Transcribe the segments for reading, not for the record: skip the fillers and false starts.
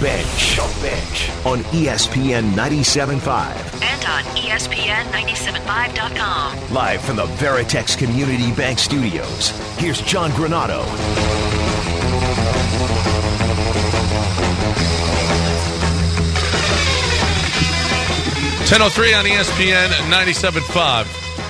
Bench on ESPN 97.5 and on ESPN975.com. Live from the Veritex Community Bank Studios, here's John Granado. 10:03 on ESPN 97.5.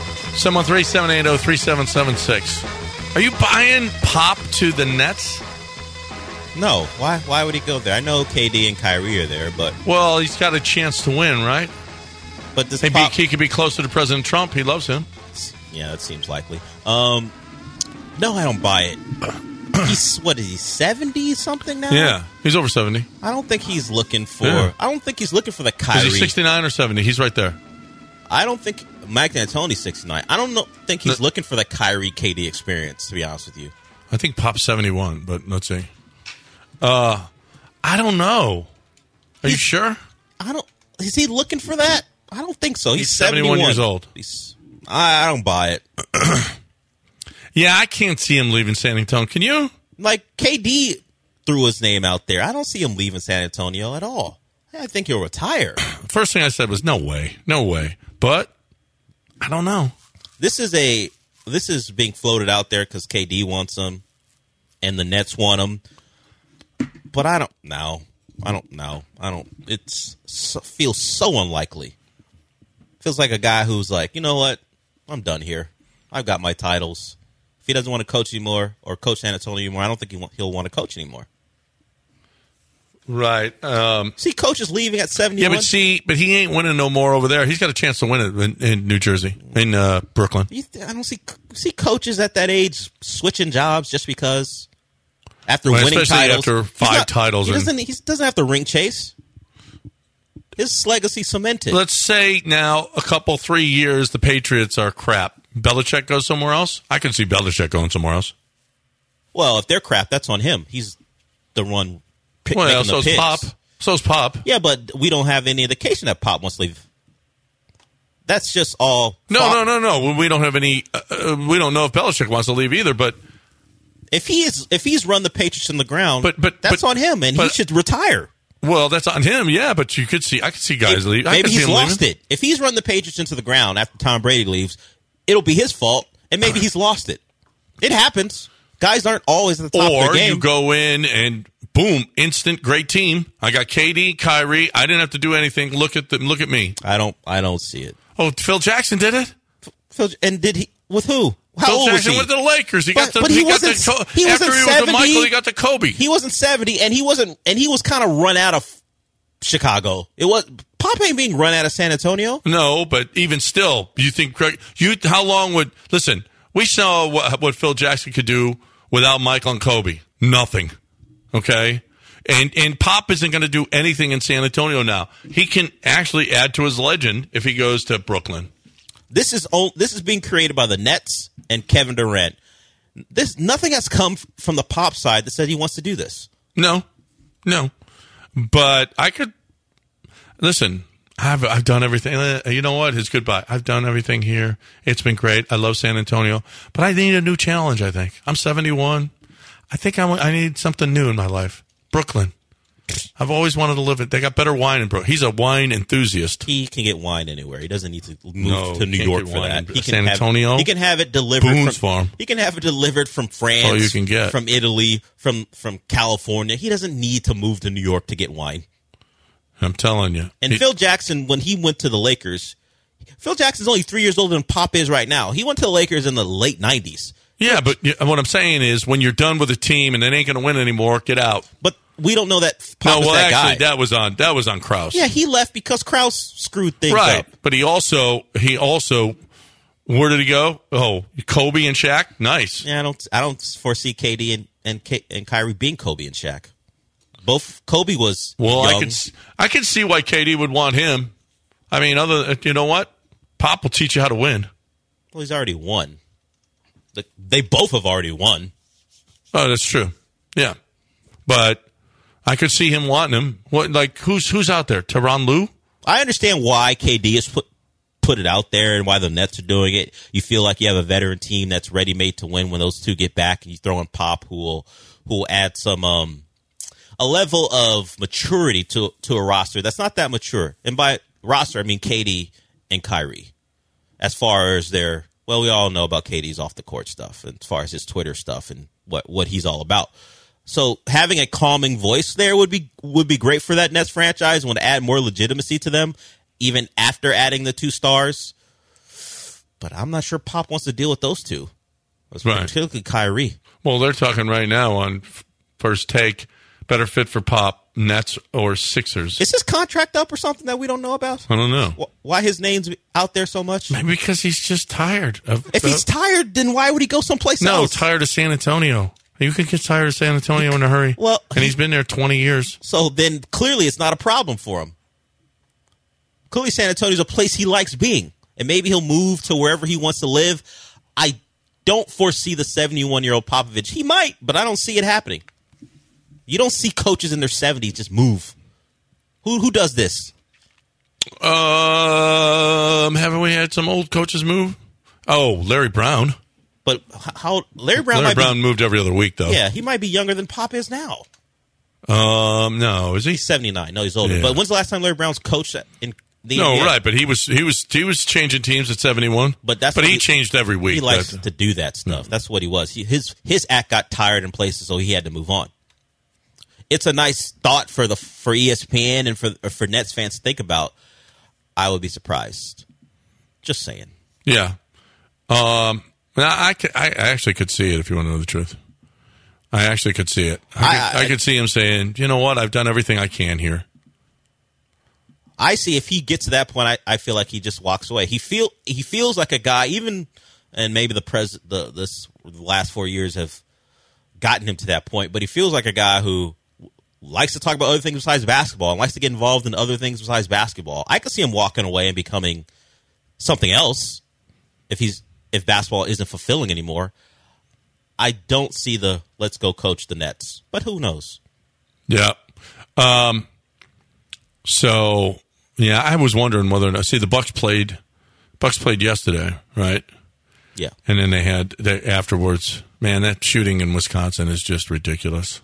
713-780-3776. Are you buying Pop to the Nets? No. Why would he go there? I know KD and Kyrie are there, but... Well, he's got a chance to win, right? But this Maybe he could be closer to President Trump. He loves him. Yeah, that seems likely. No, I don't buy it. He's, what is he, 70-something now? Yeah, he's over 70. I don't think he's looking for... Yeah. I don't think he's looking for the Kyrie... Is he 69 or 70? He's right there. I don't think... Mike D'Antoni's 69. I don't think he's looking for the Kyrie KD experience, to be honest with you. I think Pop's 71, but let's see. I don't know. Are you sure? Is he looking for that? I don't think so. He's 71 years old. I don't buy it. Yeah, I can't see him leaving San Antonio. Can you? Like, KD threw his name out there. I don't see him leaving San Antonio at all. I think he'll retire. First thing I said was, no way. No way. But, I don't know. This is being floated out there because KD wants him and the Nets want him. But I don't know. It feels so unlikely. Feels like a guy who's like, you know what? I'm done here. I've got my titles. If he doesn't want to coach anymore or coach San Antonio anymore, I don't think he'll want to coach anymore. Right. See, coaches leaving at 71. Yeah, but he ain't winning no more over there. He's got a chance to win it in New Jersey, in Brooklyn. I don't see coaches at that age switching jobs just because after winning especially titles. After five titles. He doesn't have to ring chase. His legacy cemented. Let's say now, 3 years, the Patriots are crap. Belichick goes somewhere else? I can see Belichick going somewhere else. Well, if they're crap, that's on him. He's the one making the picks. Pop. So's Pop. Yeah, but we don't have any indication that Pop wants to leave. That's just all. No. We don't have any. We don't know if Belichick wants to leave either. But if he's run the Patriots in the ground, but that's on him, and he should retire. Well, that's on him, yeah. But I could see guys leave. Maybe he's lost it. If he's run the Patriots into the ground after Tom Brady leaves, it'll be his fault, and maybe he's lost it. It happens. Guys aren't always at the top of the game. Or you go in and boom, instant great team. I got KD, Kyrie. I didn't have to do anything. Look at me. I don't see it. Oh, Phil Jackson did it. And did he with who? How Phil old Jackson was he? Went to the Lakers. He got after he was 70, with Michael, he got to Kobe. He wasn't 70, and he was kind of run out of Chicago. Pop ain't being run out of San Antonio. No, but even still, you think how long would listen? We saw what Phil Jackson could do without Michael and Kobe. Nothing. Okay, and Pop isn't going to do anything in San Antonio now. He can actually add to his legend if he goes to Brooklyn. This is being created by the Nets and Kevin Durant. Nothing has come from the Pop side that said he wants to do this. No. But I could listen. I've done everything. You know what? His goodbye. I've done everything here. It's been great. I love San Antonio, but I need a new challenge. I think I'm 71. I think I need something new in my life. Brooklyn. I've always wanted to live it. They got better wine in Brooklyn. He's a wine enthusiast. He can get wine anywhere. He doesn't need to move to New York for that. He can San Antonio. He can have it delivered Boone's Farm. He can have it delivered from France. Oh, you can get from Italy, from California. He doesn't need to move to New York to get wine. I'm telling you. And Phil Jackson, when he went to the Lakers, Phil Jackson's only 3 years older than Pop is right now. He went to the Lakers in the late 90s. Yeah, but what I'm saying is when you're done with a team and it ain't going to win anymore, get out. But we don't know that Pop is that guy. That was on Krause. Yeah, he left because Krause screwed things up. Right, but he also where did he go? Oh, Kobe and Shaq? Nice. Yeah, I don't foresee KD and Kyrie being Kobe and Shaq. Both Kobe was young. I can see why KD would want him. I mean, you know what? Pop will teach you how to win. Well, he's already won. They both have already won. Oh, that's true. Yeah, but I could see him wanting him. What? Like who's out there? Tyronn Lue? I understand why KD has put it out there and why the Nets are doing it. You feel like you have a veteran team that's ready made to win when those two get back, and you throw in Pop, who will add some a level of maturity to a roster that's not that mature. And by roster, I mean KD and Kyrie. As far as their, well, we all know about KD's off the court stuff, and as far as his Twitter stuff and what he's all about. So having a calming voice there would be great for that Nets franchise and would add more legitimacy to them, even after adding the 2 stars. But I'm not sure Pop wants to deal with those two, particularly Kyrie. Well, they're talking right now on First Take, better fit for Pop, Nets or Sixers. Is his contract up or something that we don't know about? I don't know. Why his name's out there so much? Maybe because he's just tired. If he's tired, then why would he go someplace else? No, tired of San Antonio. You can get tired of San Antonio in a hurry. Well, and he's been there 20 years. So then clearly it's not a problem for him. Clearly San Antonio's a place he likes being. And maybe he'll move to wherever he wants to live. I don't foresee the 71-year-old Popovich. He might, but I don't see it happening. You don't see coaches in their 70s just move. Who does this? Haven't we had some old coaches move? Oh, Larry Brown. But how Larry Brown moved every other week, though. Yeah, he might be younger than Pop is now. No, is he? He's 79. No, he's older. Yeah. But when's the last time Larry Brown's coached in the NBA? Right, but he was changing teams at 71. But he changed every week. He likes to do that stuff. That's what he was. His act got tired in places, so he had to move on. It's a nice thought for ESPN and for Nets fans to think about. I would be surprised. Just saying. Yeah. I actually could see it, if you want to know the truth. I actually could see it. I could see him saying, you know what, I've done everything I can here. I see if he gets to that point, I feel like he just walks away. He feels like a guy, even, and maybe the last 4 years have gotten him to that point, but he feels like a guy who likes to talk about other things besides basketball and likes to get involved in other things besides basketball. I could see him walking away and becoming something else if basketball isn't fulfilling anymore. I don't see the let's go coach the Nets, but who knows? Yeah. So, yeah, I was wondering whether or not, see, the Bucks played yesterday, right? Yeah. And then they had afterwards, man, that shooting in Wisconsin is just ridiculous.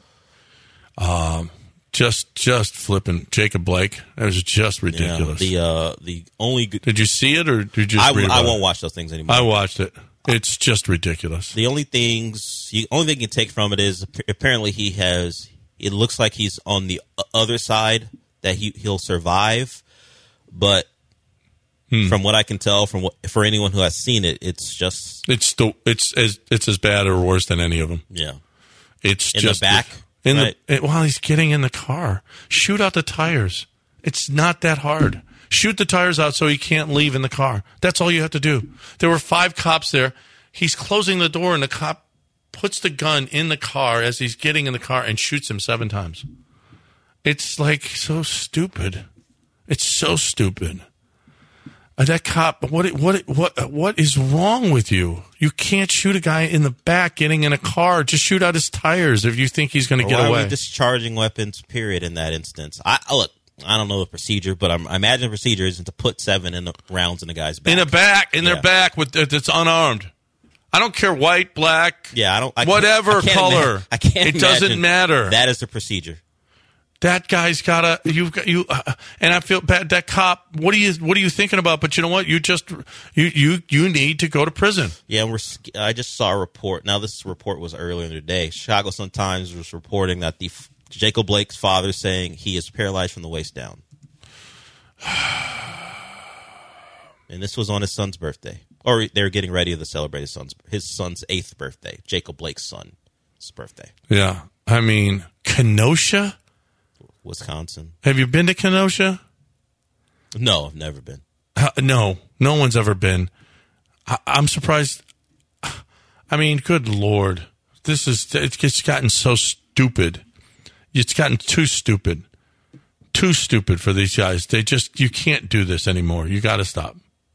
Just flipping Jacob Blake. That was just ridiculous. Yeah, the only good, did you see it or did you just read about I won't watch those things anymore. I watched it. It's just ridiculous. The only thing you can take from it is apparently it looks like he's on the other side, that he'll survive, but from what I can tell, for anyone who has seen it, it's as bad or worse than any of them. Yeah, it's in just the back. While he's getting in the car, shoot out the tires. It's not that hard. Shoot the tires out so he can't leave in the car. That's all you have to do. There were 5 cops there. He's closing the door, and the cop puts the gun in the car as he's getting in the car and shoots him 7 times. It's like so stupid. It's so stupid. That cop, what is wrong with you? You can't shoot a guy in the back getting in a car. Just shoot out his tires if you think he's going to get away. Why are we discharging weapons, period, in that instance? I don't know the procedure, but I imagine the procedure isn't to put 7 rounds in the guy's back. Their back that's unarmed. I don't care, white, black, whatever color. I can't. It doesn't matter. That is the procedure. That guy's gotta. And I feel bad. That cop. What are you thinking about? But you know what? You need to go to prison. Yeah, I just saw a report. Now this report was earlier in the day. Chicago Sun-Times was reporting that Jacob Blake's father saying he is paralyzed from the waist down. And this was on his son's birthday. Or they were getting ready to celebrate his son's 8th birthday. Jacob Blake's son's birthday. Yeah. I mean, Kenosha? Wisconsin. Have you been to Kenosha? No, I've never been. No one's ever been. I'm surprised. I mean, good Lord. It's gotten so stupid. It's gotten too stupid. Too stupid for these guys. You can't do this anymore. You got to stop.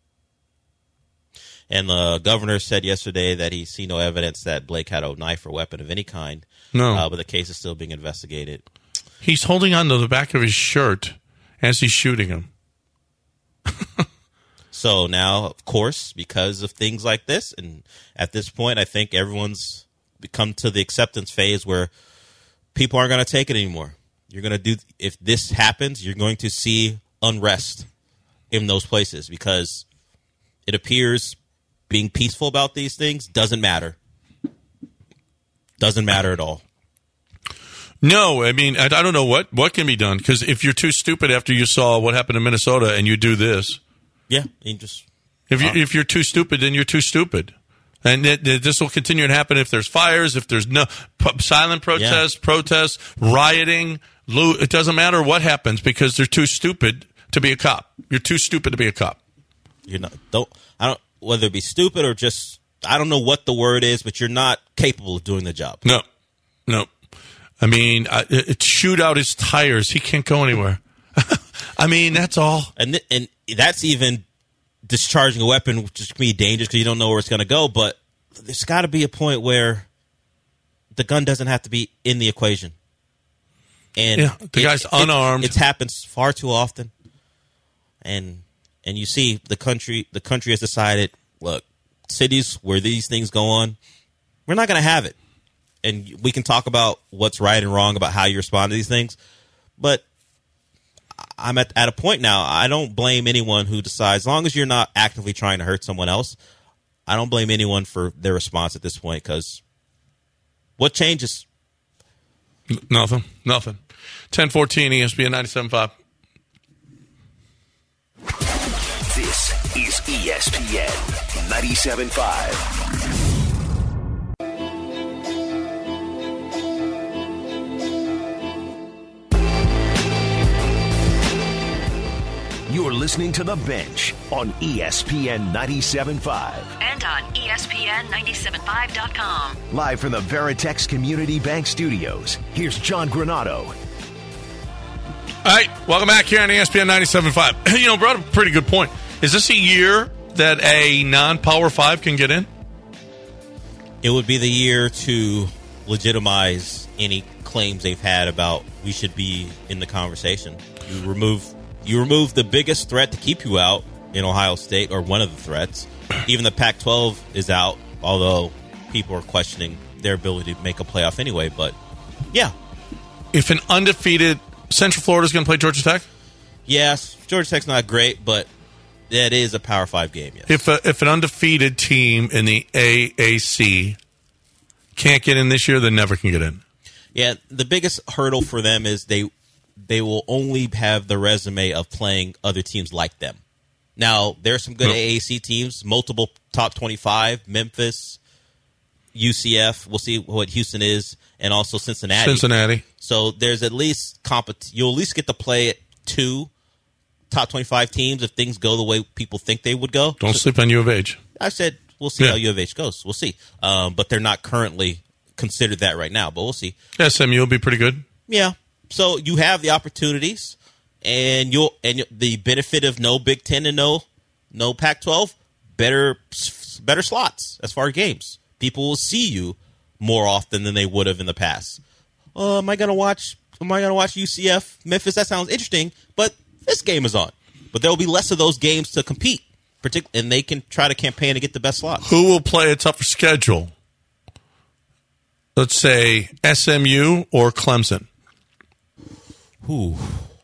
And the governor said yesterday that he see no evidence that Blake had a knife or weapon of any kind. No. But the case is still being investigated. He's holding on to the back of his shirt as he's shooting him. So now, of course, because of things like this, and at this point, I think everyone's come to the acceptance phase where people aren't going to take it anymore. if this happens, you're going to see unrest in those places because it appears being peaceful about these things doesn't matter. Doesn't matter at all. No, I mean, I don't know what can be done because if you're too stupid after you saw what happened in Minnesota and you do this. Yeah, you just... If you're too stupid, then you're too stupid. And this will continue to happen if there's fires, if there's no silent protests, rioting. It doesn't matter what happens because they're too stupid to be a cop. You're too stupid to be a cop. Whether it be stupid or just, I don't know what the word is, but you're not capable of doing the job. No. I mean, shoot out his tires. He can't go anywhere. I mean, that's all. And that's even discharging a weapon, which can be dangerous because you don't know where it's going to go. But there's got to be a point where the gun doesn't have to be in the equation. And the guy's unarmed. It happens far too often. And you see the country has decided, look, cities where these things go on, we're not going to have it. And we can talk about what's right and wrong about how you respond to these things. But I'm at a point now, I don't blame anyone who decides, as long as you're not actively trying to hurt someone else, I don't blame anyone for their response at this point because what changes? Nothing. 10:14 ESPN 97.5. This is ESPN 97.5. You're listening to The Bench on ESPN 97.5. And on ESPN975.com. Live from the Veritex Community Bank Studios, here's John Granato. All right, welcome back here on ESPN 97.5. You know, brought up a pretty good point. Is this a year that a non-Power 5 can get in? It would be the year to legitimize any claims they've had about we should be in the conversation. You remove the biggest threat to keep you out in Ohio State, or one of the threats. Even the Pac-12 is out, although people are questioning their ability to make a playoff anyway. But, yeah. If an undefeated Central Florida is going to play Georgia Tech? Yes. Georgia Tech's not great, but that is a Power 5 game, yes. If an undefeated team in the AAC can't get in this year, they never can get in. Yeah, the biggest hurdle for them is they will only have the resume of playing other teams like them. Now, there are some good AAC teams, multiple top 25, Memphis, UCF. We'll see what Houston is, and also Cincinnati. So there's at least you'll at least get to play at 2 top 25 teams if things go the way people think they would go. Don't sleep on U of H. I said we'll see how U of H goes. We'll see. But they're not currently considered that right now, but we'll see. SMU will be pretty good. Yeah. So you have the opportunities, and the benefit of no Big Ten and no Pac-12, better slots as far as games. People will see you more often than they would have in the past. Am I gonna watch UCF Memphis? That sounds interesting, but this game is on. But there will be less of those games to compete, and they can try to campaign to get the best slots. Who will play a tougher schedule? Let's say SMU or Clemson. Who?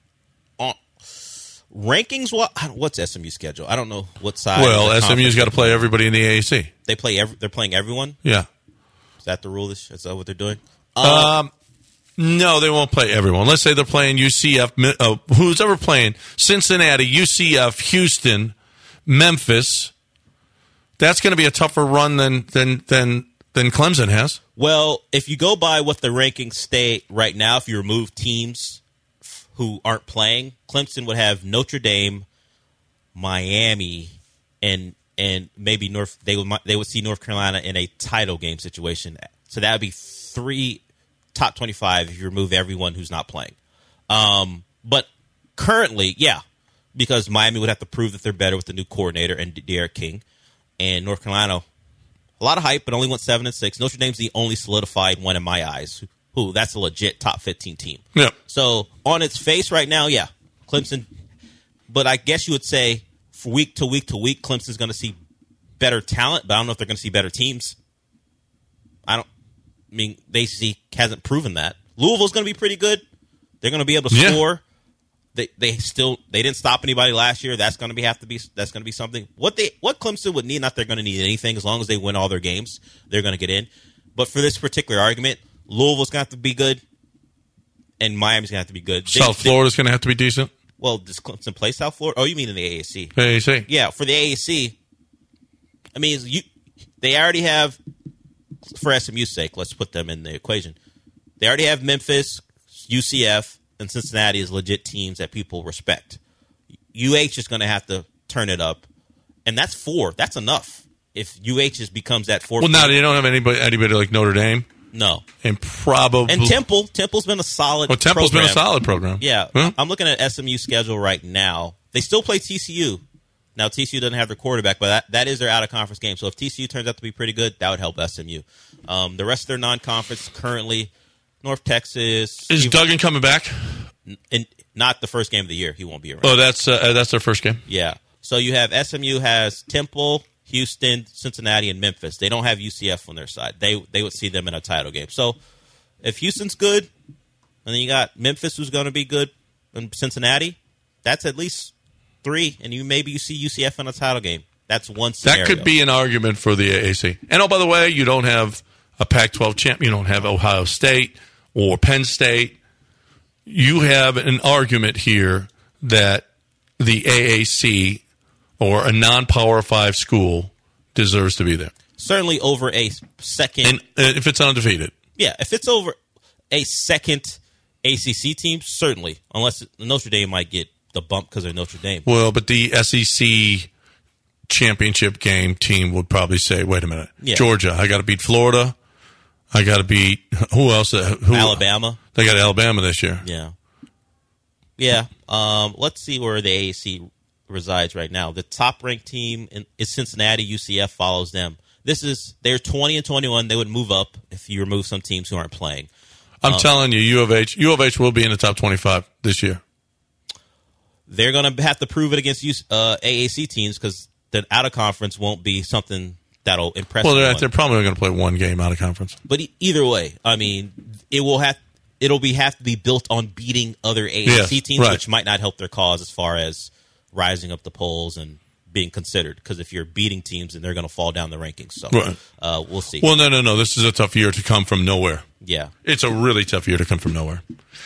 Rankings? What's SMU's schedule? I don't know what side. Well, SMU's got to play everybody in the AAC. They're playing everyone? Yeah. Is that the rule? Is that what they're doing? No, they won't play everyone. Let's say they're playing UCF. Who's ever playing Cincinnati, UCF, Houston, Memphis. That's going to be a tougher run than Clemson has. Well, if you go by what the rankings state right now, if you remove teams who aren't playing, Clemson would have Notre Dame, Miami, and maybe they would see North Carolina in a title game situation. So that would be 3 top 25 if you remove everyone who's not playing. But currently, yeah, because Miami would have to prove that they're better with the new coordinator and Derek King, and North Carolina, a lot of hype, but only went 7-6. Notre Dame's the only solidified one in my eyes. That's a legit top 15 team. Yeah. So on its face right now, yeah, Clemson. But I guess you would say from week to week to week, Clemson's going to see better talent, but I don't know if they're going to see better teams. They hasn't proven that. Louisville's going to be pretty good, They're going to be able to score. They didn't stop anybody last year. That's going to be something. What Clemson would need, not they're going to need anything as long as they win all their games, they're going to get in. But for this particular argument, Louisville's going to have to be good, and Miami's going to have to be good. South Florida's going to have to be decent. Well, does Clemson play South Florida? Oh, you mean in the AAC? AAC. Yeah, for the AAC. I mean, they already have, for SMU's sake, let's put them in the equation. They already have Memphis, UCF, and Cincinnati as legit teams that people respect. UH is going to have to turn it up, and that's 4. That's enough. If UH becomes that 4. Well, now you don't have anybody like Notre Dame. No, and probably Temple's been a solid. Well, Temple's been a solid program. Yeah, I'm looking at SMU's schedule right now. They still play TCU. Now TCU doesn't have their quarterback, but that is their out of conference game. So if TCU turns out to be pretty good, that would help SMU. The rest of their non-conference currently, North Texas. Is Duggan coming back? Not the first game of the year. He won't be around. Oh, that's their first game. Yeah. So you have SMU has Temple, Houston, Cincinnati, and Memphis. They don't have UCF on their side. They would see them in a title game. So if Houston's good, and then you got Memphis who's going to be good, and Cincinnati, that's at least 3. And maybe you see UCF in a title game. That's one scenario. That could be an argument for the AAC. And by the way, you don't have a Pac-12 champ. You don't have Ohio State or Penn State. You have an argument here that the AAC or a non-Power 5 school deserves to be there. Certainly over a second. And if it's undefeated. Yeah, if it's over a second ACC team, certainly. Unless Notre Dame might get the bump because they're Notre Dame. Well, but the SEC championship game team would probably say, wait a minute, Georgia, I got to beat Florida. I got to beat, who else? Alabama. They got Alabama this year. Yeah. Yeah. Let's see where the AAC resides right now. The top-ranked team is Cincinnati. UCF follows them. They're 20-21. They would move up if you remove some teams who aren't playing. I'm telling you, U of H will be in the top 25 this year. They're going to have to prove it against AAC teams because the out-of-conference won't be something that'll impress Well, anyone. they're probably going to play one game out of conference. But either way, I mean, it'll have to be built on beating other AAC teams, right, which might not help their cause as far as rising up the polls and being considered. Because if you're beating teams, then they're going to fall down the rankings. So we'll see. Well, no. This is a tough year to come from nowhere. Yeah. It's a really tough year to come from nowhere.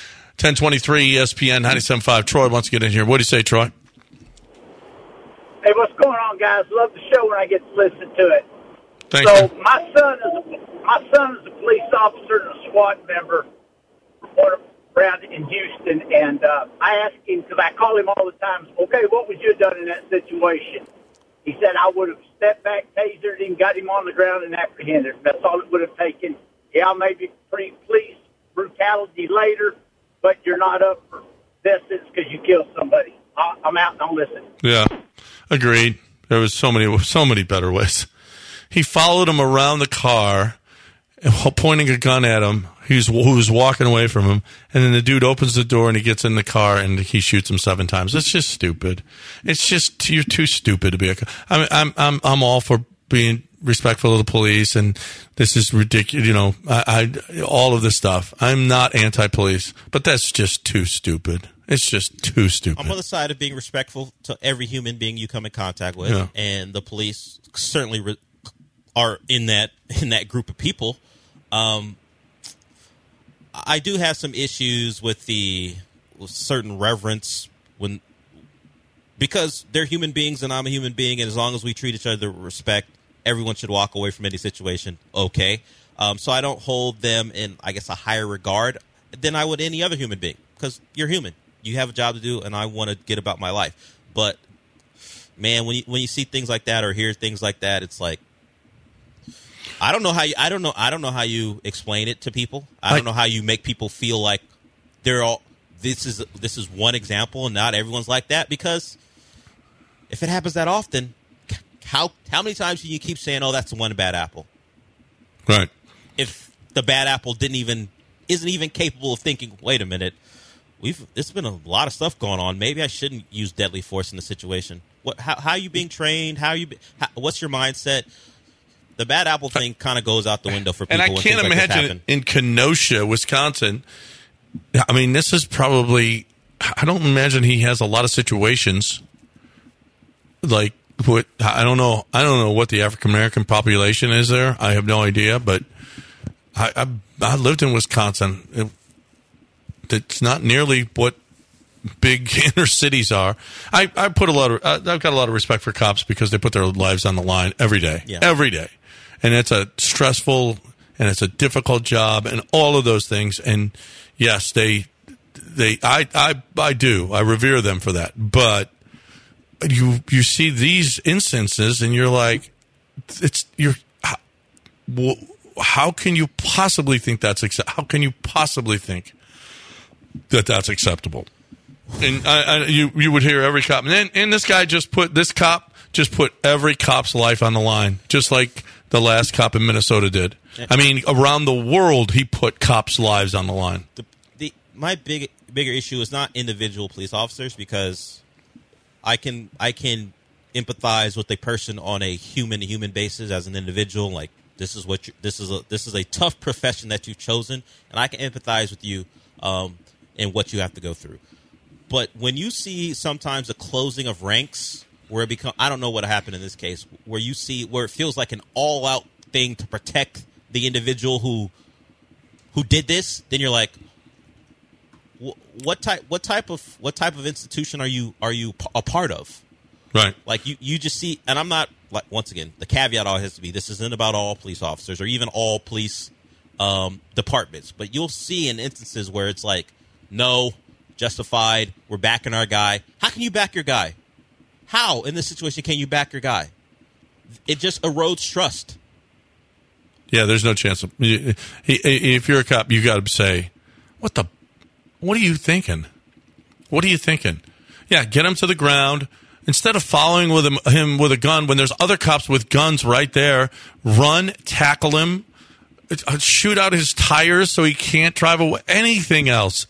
1023 ESPN 97.5. Troy wants to get in here. What do you say, Troy? Hey, what's going on, guys? Love the show when I get to listen to it. Thanks, so man. my son is a police officer and a SWAT member around in Houston, and I asked him, because I call him all the time, okay, what would you have done in that situation? He said, I would have stepped back, tasered him, got him on the ground, and apprehended him. That's all it would have taken. Yeah, maybe police brutality later, but you're not up for distance because you killed somebody. I'm out and I'll listen. Yeah, agreed. There was so many better ways. He followed him around the car, pointing a gun at him. Who was walking away from him, and then the dude opens the door and he gets in the car and he shoots him 7 times. It's just stupid. It's just you're too stupid to be a. I'm all for being respectful of the police, and this is ridiculous. You know, I all of this stuff. I'm not anti-police, but that's just too stupid. It's just too stupid. I'm on the side of being respectful to every human being you come in contact with, and the police certainly are in that group of people. I do have some issues with certain reverence because they're human beings and I'm a human being, and as long as we treat each other with respect, everyone should walk away from any situation okay. So I don't hold them in, I guess, a higher regard than I would any other human being, because you're human. You have a job to do, and I want to get about my life. But man, when you see things like that or hear things like that, it's like, I don't know how you explain it to people. I don't know how you make people feel like they're all. This is one example, and not everyone's like that. Because if it happens that often, how many times can you keep saying, "Oh, that's the one bad apple"? Right. If the bad apple isn't even capable of thinking, "Wait a minute, there's been a lot of stuff going on. Maybe I shouldn't use deadly force in the situation." How are you being trained? What's your mindset? The bad apple thing kind of goes out the window for people. And I can't imagine in Kenosha, Wisconsin, I mean, this is probably, I don't imagine he has a lot of situations like what, I don't know what the African American population is there. I have no idea, but I lived in Wisconsin. It's not nearly what big inner cities are. I've got a lot of respect for cops because they put their lives on the line every day, and it's a stressful and it's a difficult job and all of those things. And yes, I revere them for that. But you see these instances and you're like, how can you possibly think how can you possibly think that that's acceptable? And you would hear every cop, and this guy just put every cop's life on the line, just like the last cop in Minnesota did. I mean, around the world, he put cops' lives on the line. My bigger issue is not individual police officers, because I can empathize with a person on a human to human basis as an individual. Like, this is a tough profession that you've chosen, and I can empathize with you in what you have to go through. But when you see sometimes a closing of ranks where I don't know what happened in this case, where it feels like an all-out thing to protect the individual who did this, then you're like, what type of institution are you a part of? Right. Like you just see, and I'm not, like, once again, the caveat always has to be, this isn't about all police officers or even all police departments, but you'll see in instances where it's like, no, justified, we're backing our guy. How can you back your guy? How in this situation can you back your guy? It just erodes trust. Yeah, there's no chance. If you're a cop, you got to say, what are you thinking? What are you thinking? Yeah, get him to the ground. Instead of following with him with a gun when there's other cops with guns right there, run, tackle him, shoot out his tires so he can't drive away. Anything else.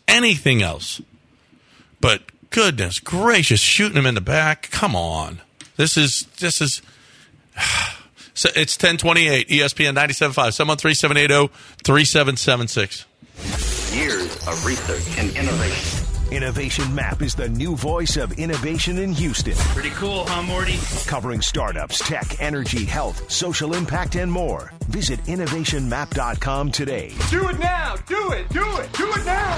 But goodness gracious, shooting him in the back. Come on. This is so it's 1028 ESPN 97.5 713-780-3776. Years of research and innovation. Innovation Map is the new voice of innovation in Houston. Pretty cool, huh, Morty? Covering startups, tech, energy, health, social impact, and more. Visit innovationmap.com today. Do it now! Do it now!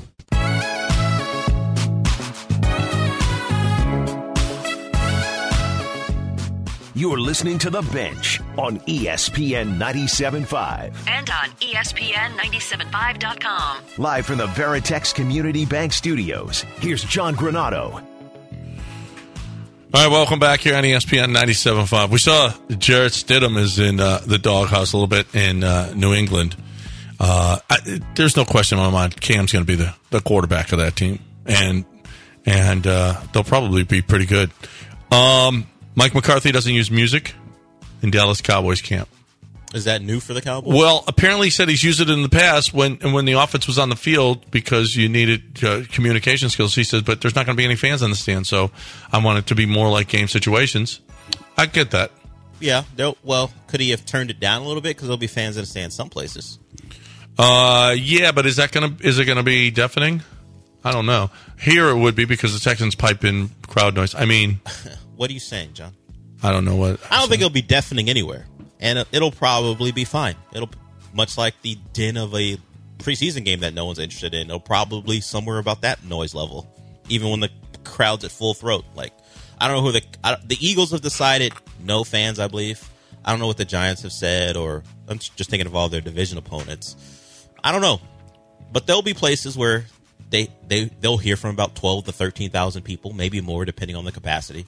You're listening to The Bench on ESPN 97.5. And on ESPN975.com. Live from the Veritex Community Bank Studios, here's John Granado. All right, welcome back here on ESPN 97.5. We saw Jarrett Stidham is in the doghouse a little bit in New England. There's no question in my mind Cam's going to be the quarterback of that team. And they'll probably be pretty good. Mike McCarthy doesn't use music in Dallas Cowboys camp. Is that new for the Cowboys? Well, apparently he said he's used it in the past when the offense was on the field because you needed communication skills. He said, but there's not going to be any fans on the stand, so I want it to be more like game situations. I get that. Yeah. Well, could he have turned it down a little bit because there'll be fans in the stand some places? Yeah, but is it gonna be deafening? I don't know. Here it would be because the Texans pipe in crowd noise. I mean, what are you saying, John? I don't know what. I don't think it'll be deafening anywhere, and it'll probably be fine. It'll much like the din of a preseason game that no one's interested in. It'll probably somewhere about that noise level, even when the crowd's at full throat. Like, I don't know who the Eagles have decided no fans. I believe. I don't know what the Giants have said, or I'm just thinking of all their division opponents. I don't know, but there'll be places where they'll hear from about 12 to 13,000 people, maybe more, depending on the capacity.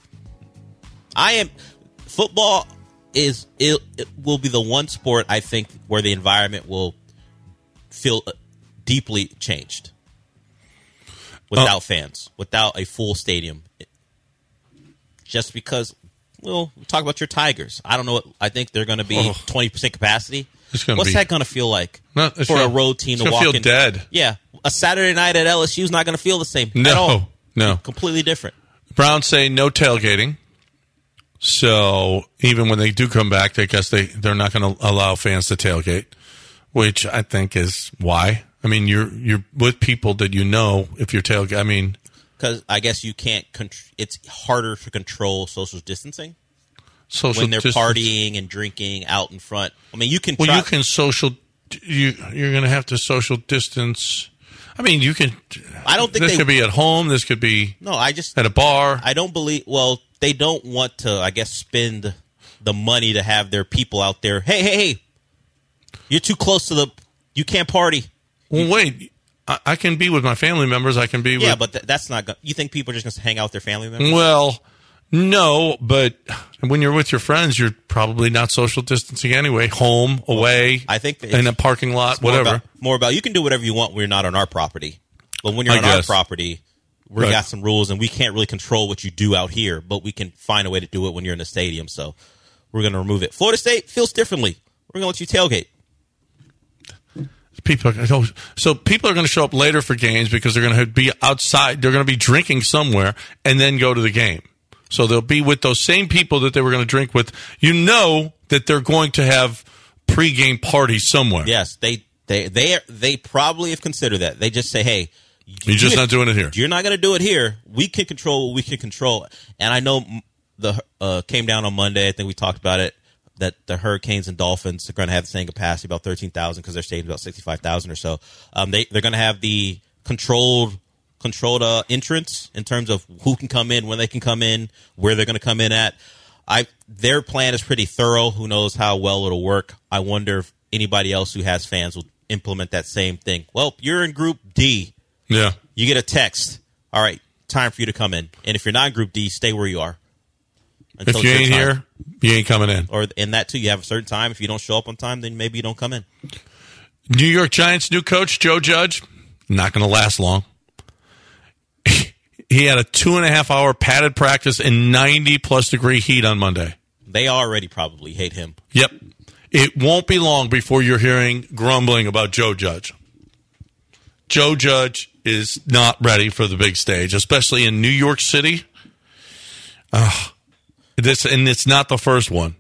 Football it will be the one sport I think where the environment will feel deeply changed without fans, without a full stadium. Just because, well, talk about your Tigers. I don't know. I think they're going to be 20% capacity. What's that going to feel like for a road team to walk in? It's going to feel dead. Yeah. A Saturday night at LSU is not going to feel the same at all. No. Completely different. Browns say no tailgating. So even when they do come back, I guess they're not going to allow fans to tailgate, which I think is why. I mean, you're with people that you know. If you're tailgate, I mean, because I guess you can't. It's harder to control social distancing when they're partying and drinking out in front. I mean, you can. Well, you can social. You're going to have to social distance. I mean, you can. I don't think this could be at home. This could be at a bar. I don't believe. Well, they don't want to, I guess, spend the money to have their people out there. Hey! You're too close to the. You can't party. Well, wait. I can be with my family members. I can be with. Yeah, but that's not. You think people are just going to hang out with their family members? Well, no, but when you're with your friends, you're probably not social distancing anyway. Home, away, I think in a parking lot, whatever. More about you can do whatever you want when you're not on our property. But when you're on our property, we got some rules, and we can't really control what you do out here, but we can find a way to do it when you're in the stadium. So we're going to remove it. Florida State feels differently. We're going to let you tailgate. So people are going to show up later for games because they're going to be outside. They're going to be drinking somewhere and then go to the game. So they'll be with those same people that they were going to drink with. You know that they're going to have pregame parties somewhere. Yes, they probably have considered that. They just say, "Hey, you're just not doing it here. You're not going to do it here. We can control what we can control." And I know the came down on Monday. I think we talked about it. That the Hurricanes and Dolphins are going to have the same capacity, about 13,000, because their stadium's about 65,000 or so. They're going to have the controlled entrance in terms of who can come in, when they can come in, where they're going to come in at. Their plan is pretty thorough. Who knows how well it'll work? I wonder if anybody else who has fans will implement that same thing. Well, you're in Group D. Yeah. You get a text. All right, time for you to come in. And if you're not in Group D, stay where you are. If you ain't here, you ain't coming in. Or in that, too, you have a certain time. If you don't show up on time, then maybe you don't come in. New York Giants' new coach, Joe Judge, not going to last long. He had a 2.5-hour padded practice in 90-plus degree heat on Monday. They already probably hate him. Yep. It won't be long before you're hearing grumbling about Joe Judge. Joe Judge is not ready for the big stage, especially in New York City. And it's not the first one.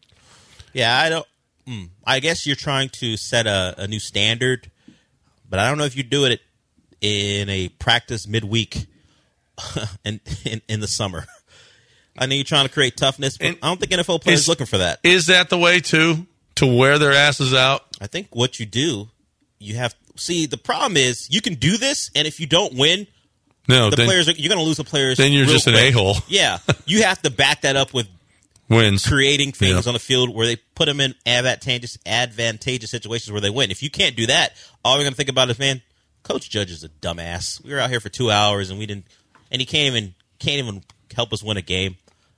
Yeah, I guess you're trying to set a new standard, but I don't know if you do it in a practice midweek in the summer. I know you're trying to create toughness, but I don't think NFL players are looking for that. Is that the way to wear their asses out? I think what you do, you have see. The problem is you can do this, and if you don't win. No, players you're going to lose the players. Then you're just an a-hole. Yeah, you have to back that up with wins, creating things on the field where they put them in advantageous situations where they win. If you can't do that, all we're going to think about is, man, Coach Judge is a dumbass. We were out here for 2 hours and we didn't, and he can't even help us win a game.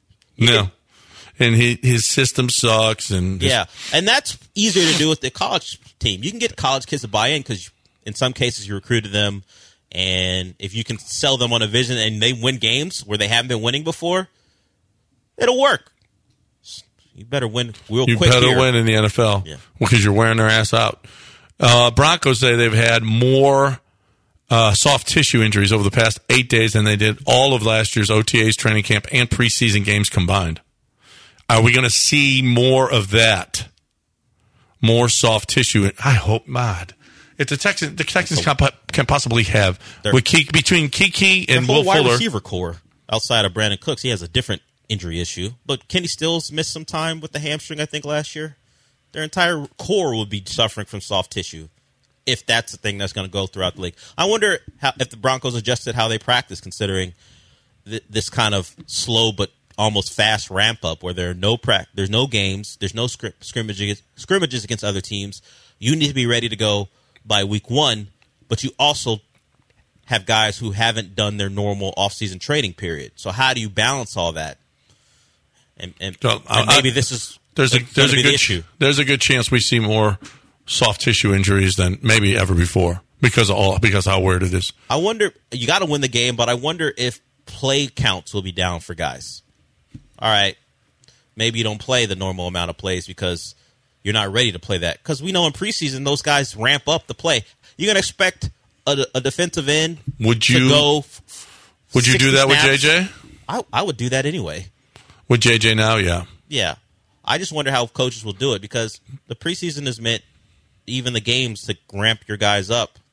And his system sucks. And that's easier to do with the college team. You can get college kids to buy in because in some cases you recruited them. And if you can sell them on a vision and they win games where they haven't been winning before, it'll work. You better win quick. You better win in the NFL because you're wearing their ass out. Broncos say they've had more soft tissue injuries over the past 8 days than they did all of last year's OTAs, training camp, and preseason games combined. Are we going to see more of that? More soft tissue? I hope not. If the Texans can possibly have between Kiki and Will Fuller, wide receiver core outside of Brandon Cooks, he has a different injury issue. But Kenny Stills missed some time with the hamstring, I think, last year. Their entire core will be suffering from soft tissue if that's the thing that's going to go throughout the league. I wonder if the Broncos adjusted how they practice, considering this kind of slow but almost fast ramp up where there's no games, there's no scrimmages against other teams. You need to be ready to go by week 1, but you also have guys who haven't done their normal offseason training period. So how do you balance all that? And maybe this is there's a good issue. There's a good chance we see more soft tissue injuries than maybe ever before because how weird it is. I wonder, you got to win the game, but I wonder if play counts will be down for guys. All right, maybe you don't play the normal amount of plays because you're not ready to play that. Because we know in preseason, those guys ramp up the play. You're going to expect a defensive end to go. Would you do that snaps. With JJ? I would do that anyway. With JJ now, yeah. Yeah. I just wonder how coaches will do it because the preseason is meant, even the games, to ramp your guys up.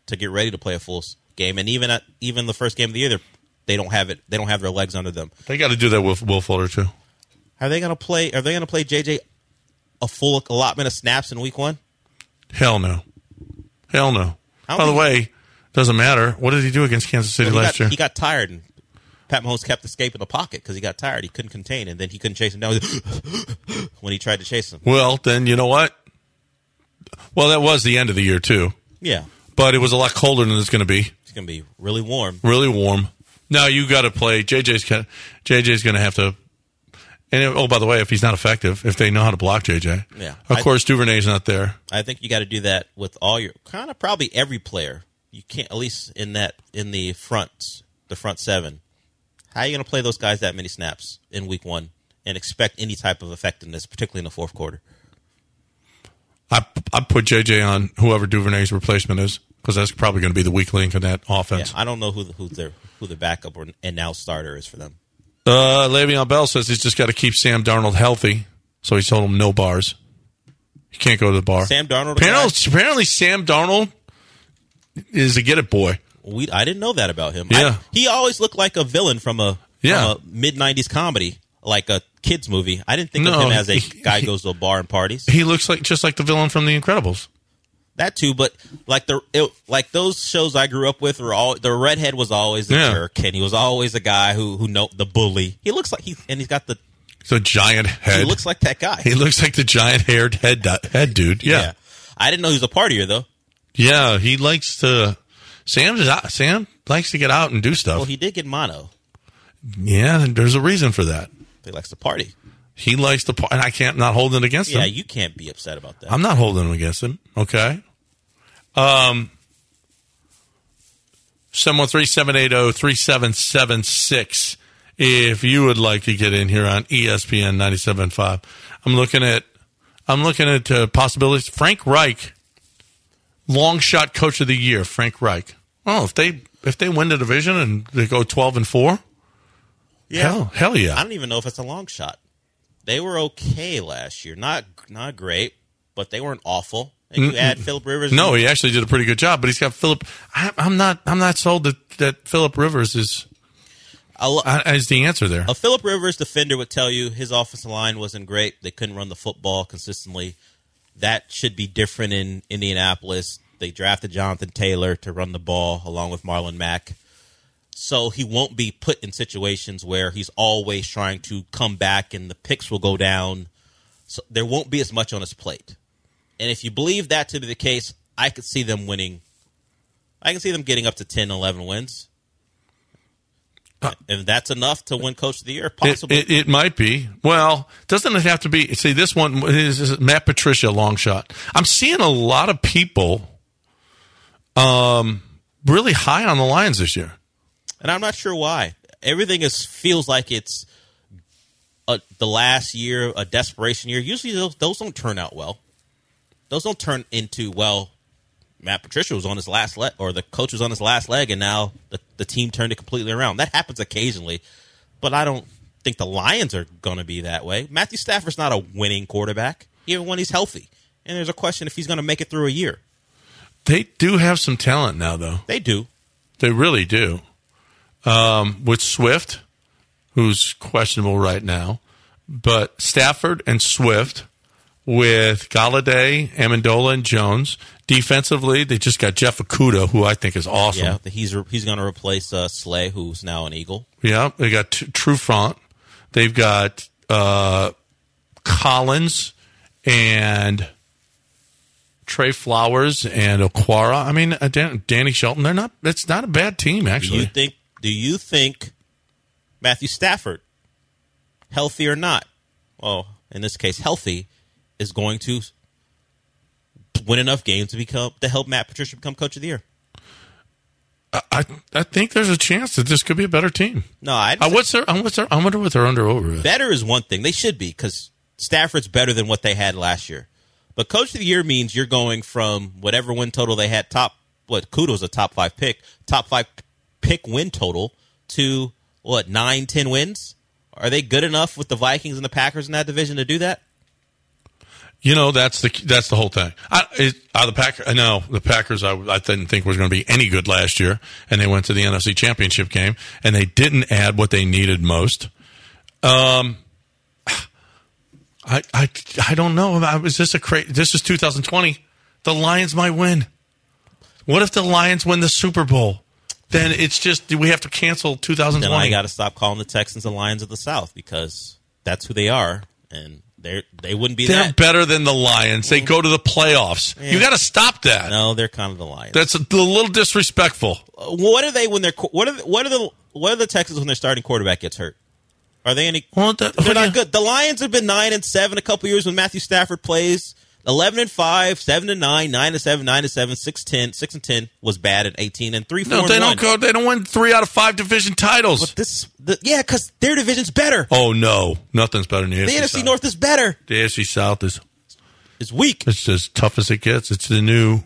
to get ready to play a full game. And even the first game of the year, they don't have it. They don't have their legs under them. They got to do that with Will Fuller too. Are they going to play JJ a full allotment of snaps in week 1? Hell no. By the way, doesn't matter. What did he do against Kansas City last year? He got tired, and Pat Mahomes kept escaping the pocket because he got tired. He couldn't contain, and then he couldn't chase him down when he tried to chase him. Well, then you know what? Well, that was the end of the year too. Yeah, but it was a lot colder than it's going to be. It's going to be really warm. Really warm. Now you got to play. JJ's going to have to. And by the way, if he's not effective, if they know how to block JJ, yeah. Of course Duvernay's not there. I think you got to do that with all your kind of probably every player. You can't, at least in the front 7. How are you going to play those guys that many snaps in week 1 and expect any type of effectiveness, particularly in the fourth quarter? I put JJ on whoever Duvernay's replacement is because that's probably going to be the weak link in that offense. Yeah, I don't know who the backup and now starter is for them. Le'Veon Bell says he's just got to keep Sam Darnold healthy, so he told him no bars. He can't go to the bar. Sam Darnold. Apparently, Sam Darnold is a get it boy. I didn't know that about him. Yeah. He always looked like a villain from a mid-'90s comedy, like a kids movie. I didn't think of him as a guy who goes to a bar and parties. He looks just like the villain from The Incredibles. That too, but like those shows I grew up with the redhead was always the jerk, and he was always a guy who the bully. He looks like he's got the giant head. He looks like that guy. He looks like the giant haired head dude. Yeah. I didn't know he was a partier though. Yeah, he likes to. Sam likes to get out and do stuff. Well, he did get mono. Yeah, there's a reason for that. He likes to party. He likes to party, and I can't not holding it against him. Yeah, you can't be upset about that. I'm not holding him against him. Okay. 713-780-3776 if you would like to get in here on ESPN 97.5. I'm looking at possibilities. Frank Reich, long shot coach of the year. Frank Reich. Oh, if they win the division and they go 12-4, hell yeah. I don't even know if it's a long shot. They were okay last year. Not great, but they weren't awful. And you add Phillip Rivers. No, he actually did a pretty good job, but he's got Phillip. I'm not sold that Phillip Rivers is the answer there. A Phillip Rivers defender would tell you his offensive line wasn't great. They couldn't run the football consistently. That should be different in Indianapolis. They drafted Jonathan Taylor to run the ball along with Marlon Mack. So he won't be put in situations where he's always trying to come back and the picks will go down. So there won't be as much on his plate. And if you believe that to be the case, I could see them winning. I can see them getting up to 10, 11 wins. If that's enough to win Coach of the Year, possibly. It might be. Well, doesn't it have to be? See, this one is Matt Patricia, long shot. I'm seeing a lot of people really high on the Lions this year. And I'm not sure why. Everything feels like it's the last year, a desperation year. Usually those don't turn out well. Those don't turn into, Matt Patricia was on his last leg, or the coach was on his last leg, and now the team turned it completely around. That happens occasionally, but I don't think the Lions are going to be that way. Matthew Stafford's not a winning quarterback, even when he's healthy. And there's a question if he's going to make it through a year. They do have some talent now, though. They do. They really do. With Swift, who's questionable right now, but Stafford and Swift, with Galladay, Amendola, and Jones. Defensively, they just got Jeff Okudah, who I think is awesome. Yeah, he's going to replace Slay, who's now an Eagle. Yeah, they got Trufant. They've got Collins and Trey Flowers and Okwara. I mean, Danny Shelton. It's not a bad team, actually. Do you think Matthew Stafford, healthy or not? Well, in this case, healthy, is going to win enough games to help Matt Patricia become Coach of the Year? I think there's a chance that this could be a better team. No, I wonder what they're under over is. Better is one thing. They should be, because Stafford's better than what they had last year. But Coach of the Year means you're going from whatever win total they had, Kudo's a top 5 pick win total to 9-10 wins. Are they good enough with the Vikings and the Packers in that division to do that? That's the whole thing. The Packers. No, the Packers. I didn't think was going to be any good last year, and they went to the NFC Championship game, and they didn't add what they needed most. I don't know. This is 2020. The Lions might win. What if the Lions win the Super Bowl? Then it's just we have to cancel 2020. Then I got to stop calling the Texans the Lions of the South because that's who they are, and they wouldn't be. They're better than the Lions. They go to the playoffs. Yeah. You got to stop that. No, they're kind of the Lions. That's a little disrespectful. What are they when they're what are the Texans when their starting quarterback gets hurt? Are they any? Well, they're not good. The Lions have been 9-7 a couple years when Matthew Stafford plays. 11-5, 7-9, 9-7, 9-7, 6-10 was bad at 18 and 3-4. No, they don't go. They don't win 3 out of 5 division titles. But because their division's better. Oh no, nothing's better than the AFC NFC North is better. The AFC South is weak. It's as tough as it gets. It's the new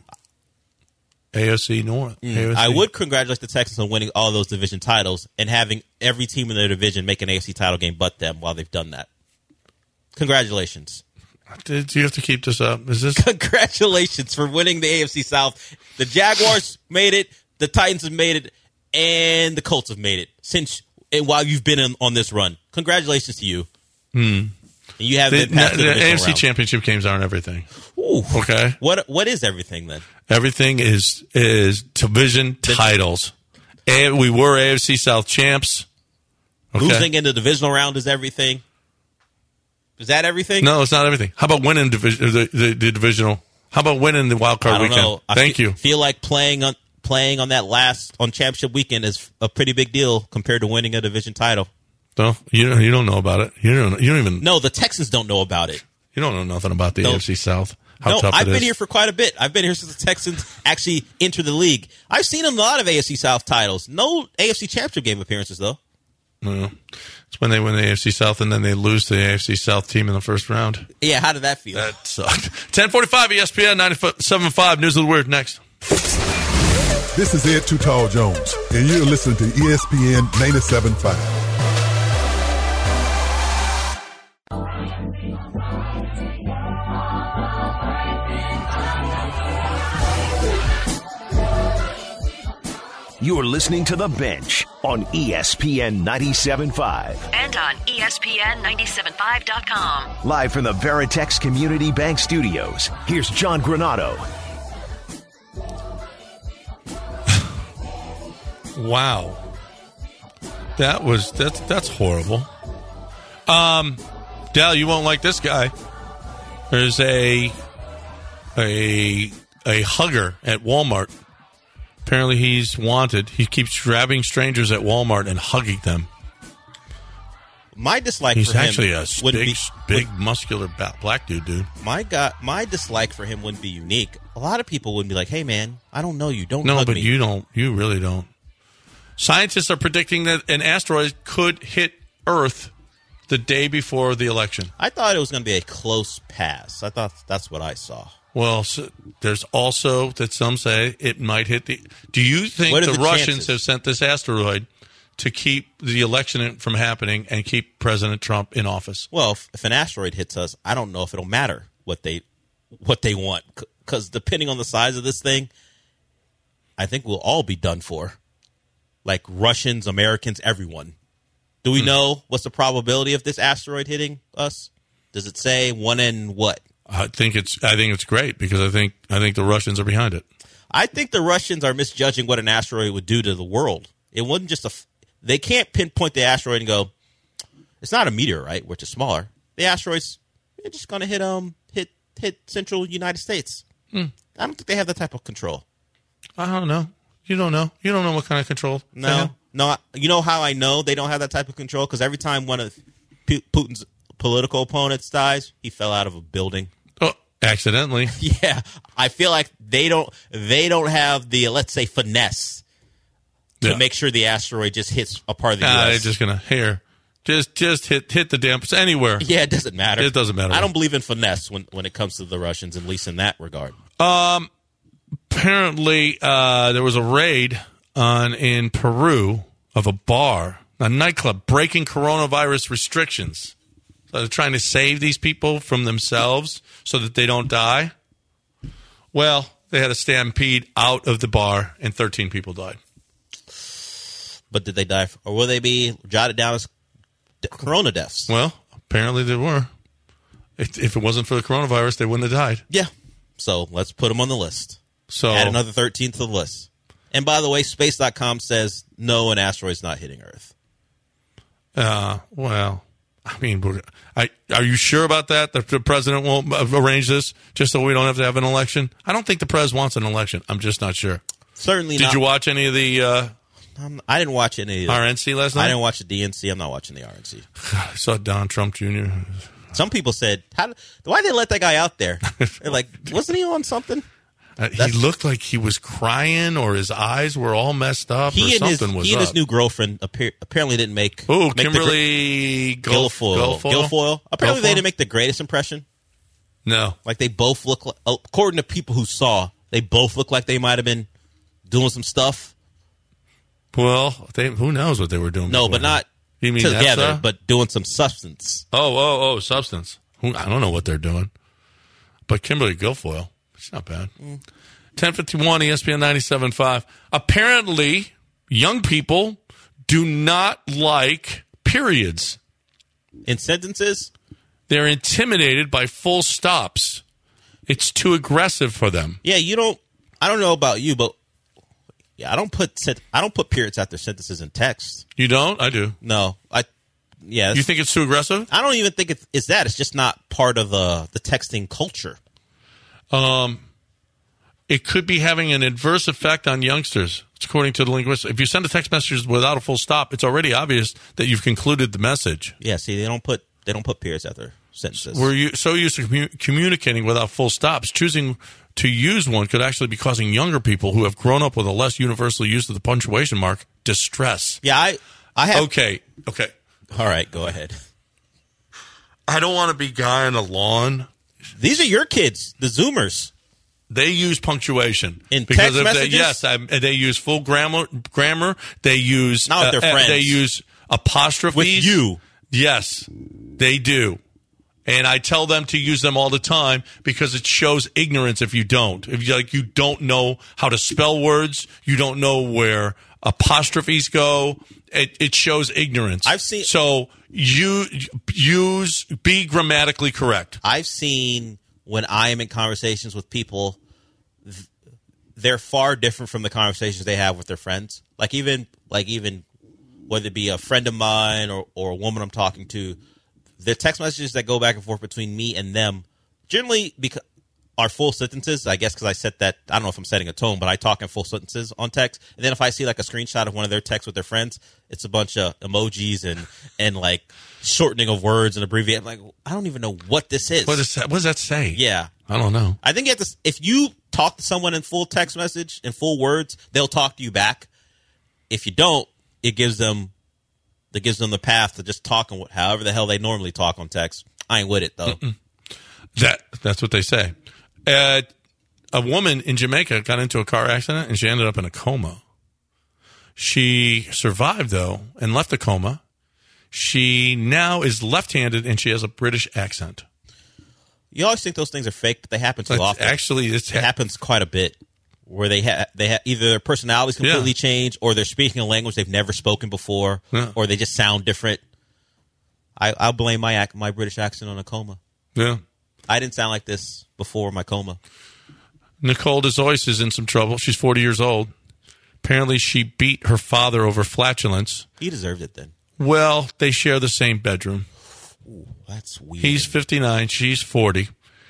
AFC North. AFC. I would congratulate the Texans on winning all those division titles and having every team in their division make an AFC title game but them while they've done that. Congratulations. Do you have to keep this up? Is this Congratulations for winning the AFC South. The Jaguars made it, the Titans have made it, and the Colts have made it while you've been on this run. Congratulations to you. And you have been past the AFC round. Championship games aren't everything. Ooh. Okay. What is everything then? Everything is division titles. We were AFC South champs. Okay. Losing in the divisional round is everything. Is that everything? No, it's not everything. How about winning the divisional? How about winning the wild card weekend? Know. Thank you. Feel like playing on championship weekend is a pretty big deal compared to winning a division title. No, you don't know about it. You don't even. No, the Texans don't know about it. You don't know nothing about the AFC South. How tough I've it is. been here for quite a bit. I've been here since the Texans actually entered the league. I've seen a lot of AFC South titles. No AFC Championship game appearances though. No. It's when they win the AFC South and then they lose to the AFC South team in the first round. Yeah, how did that feel? That sucked. 10:45 ESPN 97.5 News of the Word next. This is Ed Too Tall Jones, and you're listening to ESPN 97.5. You're listening to The Bench on ESPN 97.5. And on ESPN975.com. Live from the Veritex Community Bank Studios, here's John Granado. Wow. That's horrible. Dal, you won't like this guy. There's a hugger at Walmart. Apparently he's wanted. He keeps grabbing strangers at Walmart and hugging them. My dislike he's for him actually a big muscular black dude. My dislike for him wouldn't be unique. A lot of people wouldn't be like, "Hey man, I don't know you. Don't hug me." No, but you don't. You really don't. Scientists are predicting that an asteroid could hit Earth the day before the election. I thought it was going to be a close pass. I thought that's what I saw. Well, so there's also that some say it might hit the... Do you think the Russians have sent this asteroid to keep the election from happening and keep President Trump in office? Well, if an asteroid hits us, I don't know if it'll matter what they want. Because depending on the size of this thing, I think we'll all be done for. Like Russians, Americans, everyone. Do we know what's the probability of this asteroid hitting us? Does it say 1 in what? I think it's great because I think the Russians are behind it. I think the Russians are misjudging what an asteroid would do to the world. It wasn't just they can't pinpoint the asteroid and go, it's not a meteorite, which is smaller. The asteroid's just going to hit central United States. I don't think they have that type of control. I don't know. You don't know. You don't know what kind of control. No. You know how I know they don't have that type of control? Because every time one of Putin's political opponents dies, he fell out of a building. Oh, accidentally. Yeah, I feel like they don't have the, let's say, finesse to make sure the asteroid just hits a part of the U.S. They're just gonna just hit the damn anywhere. Yeah, it doesn't matter. It doesn't matter. I don't believe in finesse when it comes to the Russians, at least in that regard. Apparently, there was a raid in Peru of a bar, a nightclub, breaking coronavirus restrictions. They're trying to save these people from themselves so that they don't die. Well, they had a stampede out of the bar, and 13 people died. But did they die, or will they be jotted down as corona deaths? Well, apparently they were. If it wasn't for the coronavirus, they wouldn't have died. Yeah. So let's put them on the list. So add another 13 to the list. And by the way, space.com says no, an asteroid's not hitting Earth. Well, I mean, are you sure about that? The president won't arrange this just so we don't have to have an election? I don't think the president wants an election. I'm just not sure. Certainly not. Did you watch any of the... I didn't watch any of the RNC last night? I didn't watch the DNC. I'm not watching the RNC. I saw Donald Trump Jr. Some people said, why did they let that guy out there? They're like, wasn't he on something? He looked like he was crying or his eyes were all messed up He or something was up. He and his new girlfriend apparently didn't make... Kimberly Guilfoyle. Apparently they didn't make the greatest impression. No. Like they both look like... According to people who saw, they both look like they might have been doing some stuff. Well, who knows what they were doing No, before. but not you mean together, but doing some substance. Oh, substance. I don't know what they're doing. But Kimberly Guilfoyle, she's not bad. 1051 ESPN 97.5. Apparently, young people do not like periods. In sentences? They're intimidated by full stops. It's too aggressive for them. Yeah, I don't know about you, but I don't put periods after sentences in text. You don't? I do. No. You think it's too aggressive? I don't even think it's that. It's just not part of the texting culture. It could be having an adverse effect on youngsters. It's according to the linguist. If you send a text message without a full stop, it's already obvious that you've concluded the message. Yeah, see, they don't put periods after sentences. We're so used to communicating without full stops. Choosing to use one could actually be causing younger people who have grown up with a less universal use of the punctuation mark distress. Yeah, I have. Okay. All right, go ahead. I don't want to be guy on the lawn. These are your kids, the Zoomers. They use punctuation in text messages. They use full grammar. They use not with their friends. They use apostrophes with you. Yes, they do. And I tell them to use them all the time because it shows ignorance if you don't. If you don't know how to spell words, you don't know where apostrophes go. It shows ignorance. I've seen. So you be grammatically correct. I've seen when I am in conversations with people, they're far different from the conversations they have with their friends. Like even whether it be a friend of mine or a woman I'm talking to, the text messages that go back and forth between me and them generally are full sentences, I guess, because I set that. I don't know if I'm setting a tone, but I talk in full sentences on text. And then if I see like a screenshot of one of their texts with their friends, it's a bunch of emojis and like shortening of words and abbreviating. I'm like, I don't even know what this is. What does that say? Yeah. I don't know. I think you have to, if you talk to someone in full text message, in full words, they'll talk to you back. If you don't, it gives them the path to just talk however the hell they normally talk on text. I ain't with it, though. That's what they say. A woman in Jamaica got into a car accident, and she ended up in a coma. She survived, though, and left the coma. She now is left-handed, and she has a British accent. You always think those things are fake, but they happen too often. Actually, it happens quite a bit, where they have either their personalities completely change, or they're speaking a language they've never spoken before, or they just sound different. I'll blame my British accent on a coma. Yeah. I didn't sound like this before my coma. Nicole DeZois is in some trouble. She's 40 years old. Apparently, she beat her father over flatulence. He deserved it then. Well, they share the same bedroom. Ooh, that's weird. He's 59. She's 40.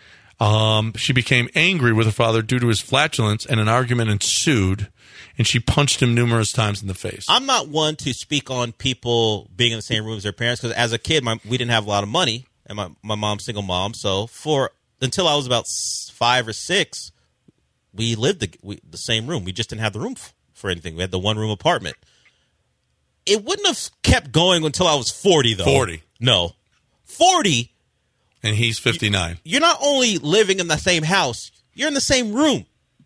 She became angry with her father due to his flatulence, and an argument ensued, and she punched him numerous times in the face. I'm not one to speak on people being in the same room as their parents, because as a kid, we didn't have a lot of money. And my mom's single mom, so until I was about 5 or 6, we lived the same room. We just didn't have the room for anything. We had the one-room apartment. It wouldn't have kept going until I was 40, though. 40. No. 40? And he's 59. You're not only living in the same house, you're in the same room.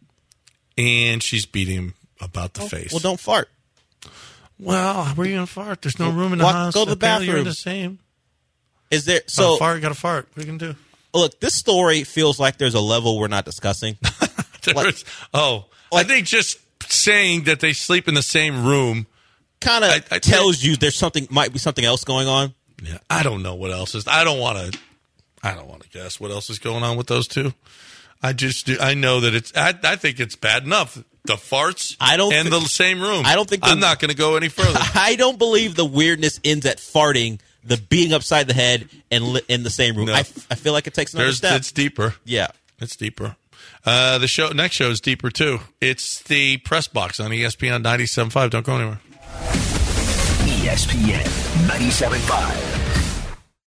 And she's beating him about the face. Well, don't fart. Well, where are you going to fart? There's no room in the house. Go to the bathroom. You're in the same. Is there got a fart. What are you gonna do? Look, this story feels like there's a level we're not discussing. I think just saying that they sleep in the same room kind of tells you there's might be something else going on. Yeah, I don't know what else is. I don't want to guess what else is going on with those two. I know that I think it's bad enough. The farts the same room. I'm not going to go any further. I don't believe the weirdness ends at farting, the being upside the head, and in the same room. No. I feel like it takes another step. It's deeper. Yeah. It's deeper. The next show is deeper, too. It's the Press Box on ESPN 97.5. Don't go anywhere. ESPN 97.5.